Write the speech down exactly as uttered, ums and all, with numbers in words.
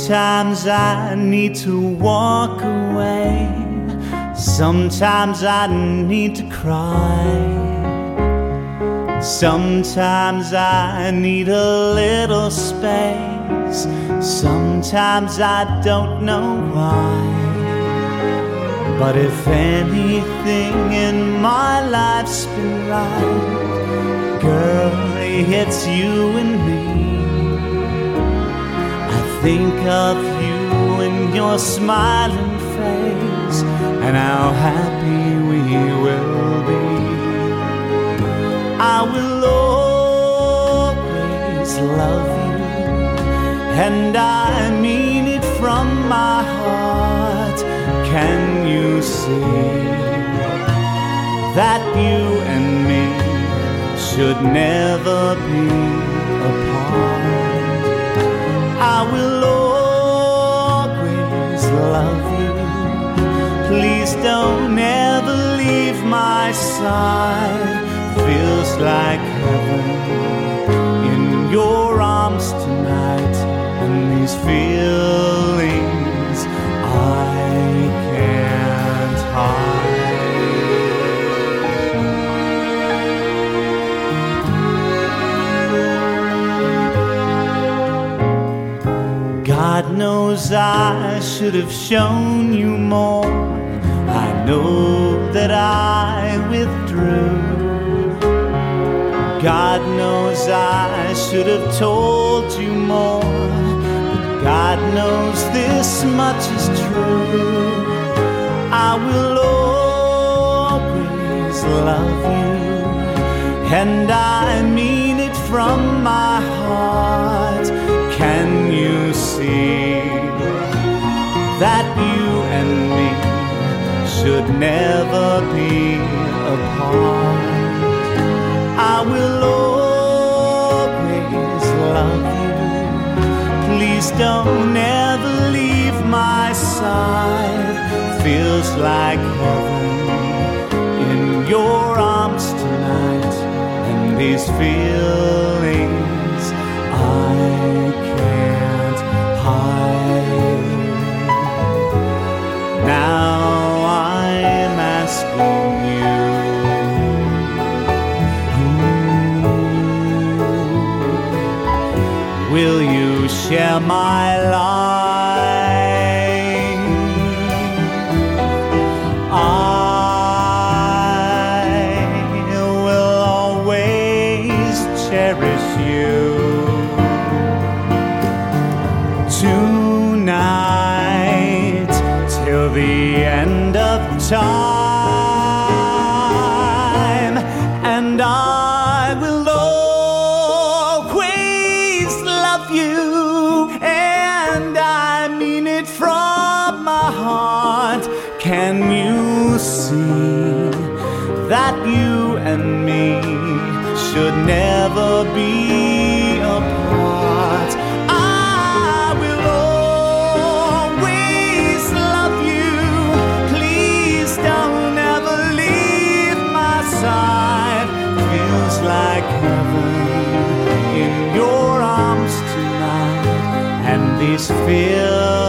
Sometimes I need to walk away. Sometimes I need to cry. Sometimes I need a little space. Sometimes I don't know why. But if anything in my life's been right, girl, it's you and me. I think of you and your smiling face, and how happy we will be. I will always love you, and I mean it from my heart. Can you see that you and me should never be apart? I will always love you. Please don't ever leave my side. Feels like heaven in your arms tonight, and these feelings I can't hide. God knows I should have shown you more. I know that I withdrew. God knows I should have told you more, but God knows this much is true. I will always love you, and I mean it from my heart. Can you see that you and me should never be apart? I will always love you. Please don't ever leave my side. Feels like heaven in your arms tonight, and these feelings I can't hide. Now I'm asking you, will you share my life? I will always cherish you. Tonight till the end of time, and I will always love you, and I mean it from my heart. Can you see that you and me should never be apart? I will always love you. Please don't ever leave my side. Feels like heaven in your arms tonight, and these feelings